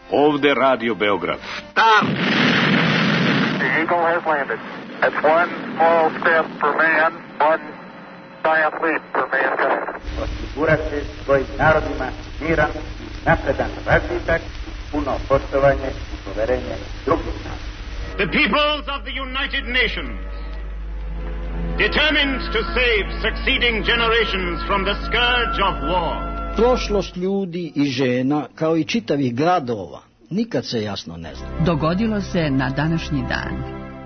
Ovde Radio Beograd. Stop! The Eagle has landed. That's one small step for man, one giant leap for mankind. Osigurati svojim narodima miran, napredan razvitak, puno poštovanje i poverenje drugih naroda. The peoples of the United Nations, determined to save succeeding generations from the scourge of war. Prošlost ljudi i žena, kao i čitavih gradova, nikad se jasno ne zna. Dogodilo se na današnji dan.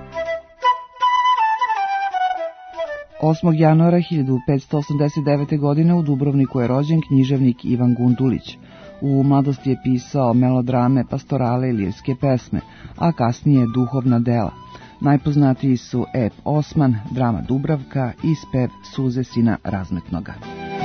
8. januara 1589. godine u Dubrovniku je rođen književnik Ivan Gundulić. U mladosti je pisao melodrame, pastorale i lirske pesme, a kasnije duhovna dela. Najpoznatiji su ep Osman, drama Dubravka i spev Suze sina razmetnoga.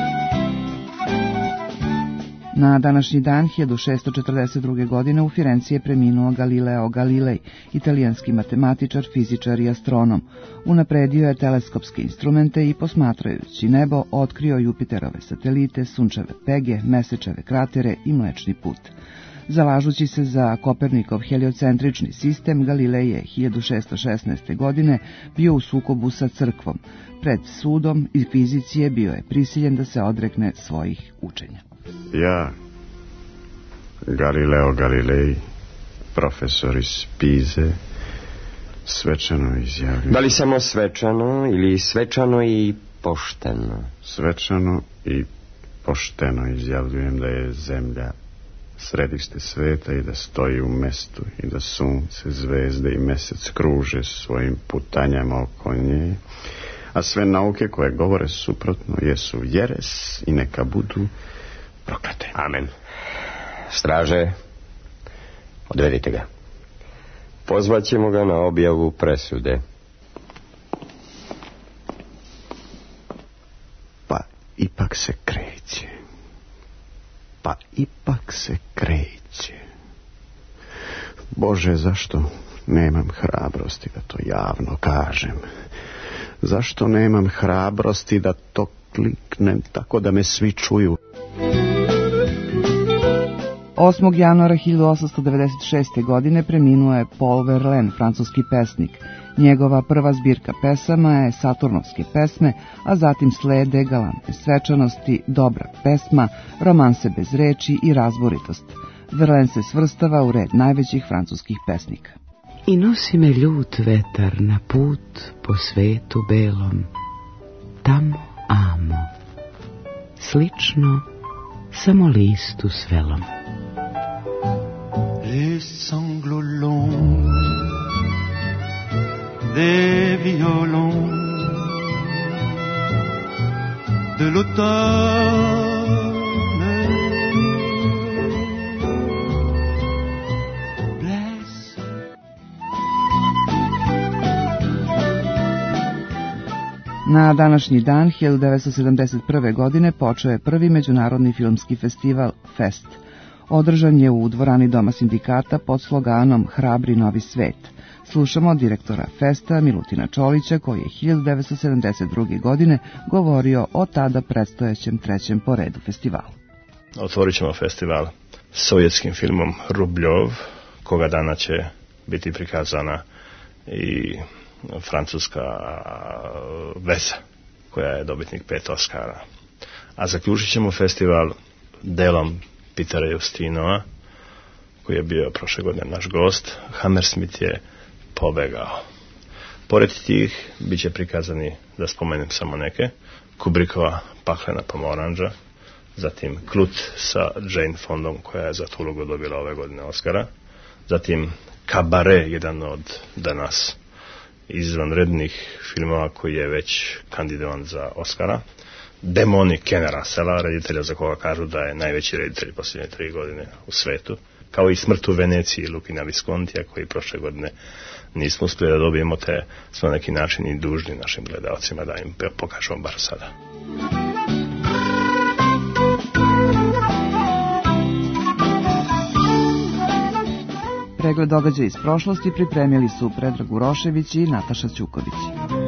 Na današnji dan 1642. godine u Firenci je preminuo Galileo Galilei, italijanski matematičar, fizičar i astronom. Unapredio je teleskopske instrumente i posmatrajući nebo otkrio Jupiterove satelite, sunčeve pege, mesečeve kratere i Mlečni put. Zalažući se za Kopernikov heliocentrični sistem, Galilej je 1616. godine bio u sukobu sa crkvom. Pred sudom inkvizicije bio je prisiljen da se odrekne svojih učenja. Ja, Galileo Galilei, profesor iz Pize, svečano izjavljujem. Da li samo svečano ili svečano i pošteno? Svečano i pošteno izjavljujem da je zemlja središte sveta i da stoji u mestu i da sunce, zvezde i mesec kruže svojim putanjama oko nje, a sve nauke koje govore suprotno jesu jeres i neka budu proklete. Amen. Straže, odvedite ga. Pozvaćemo ga na objavu presude. Pa ipak se kreće. Pa ipak se kreće. Bože, zašto nemam hrabrosti da to javno kažem? Zašto nemam hrabrosti da to kliknem tako da me svi čuju? 8. januara 1896. godine preminuo je Paul Verlaine, francuski pesnik. Njegova prva zbirka pesama je Saturnovske pesme, a zatim slede Galantne svečanosti, Dobra pesma, Romanse bez reči i Razboritost. Verlaine se svrstava u red najvećih francuskih pesnika. I nosi me ljut vetar na put po svetu belom, tamo amo, slično samo listu s velom. Les sanglots longs des violons de l'automne blessent. Na današnji dan 1971. godine počeo je prvi međunarodni filmski festival Fest. Održan je u dvorani Doma sindikata pod sloganom Hrabri novi svet. Slušamo direktora Festa Milutina Čolića koji je 1972. godine govorio o tada predstojećem trećem po redu festivalu. Otvorit ćemo festival sovjetskim filmom Rubljov, koga dana će biti prikazana i francuska Veza, koja je dobitnik 5 Oscara. A zaključit ćemo festival delom Petera Justinova, koji je bio prošle godine naš gost. Hammersmith je pobegao. Pored tih bit će prikazani, da spomenem samo neke, Kubrickova Paklena pomoranđa, zatim Klut sa Jane Fondom, koja je za tu ulogu dobila ove godine Oscara, zatim Kabare, jedan od danas izvanrednih filmova koji je već kandidovan za Oscara, Demoni Kena Russella, reditelja za koga kažu da je najveći reditelj posljednje 3 godine u svetu, kao i Smrt u Veneciji Lukina Viscontija, koji prošle godine nismo uspjeli da dobijemo, te smo na neki način i dužni našim gledalcima da im pokažemo bar sada. Pregled događaja iz prošlosti pripremili su Predrag Urošević i Nataša Ćuković.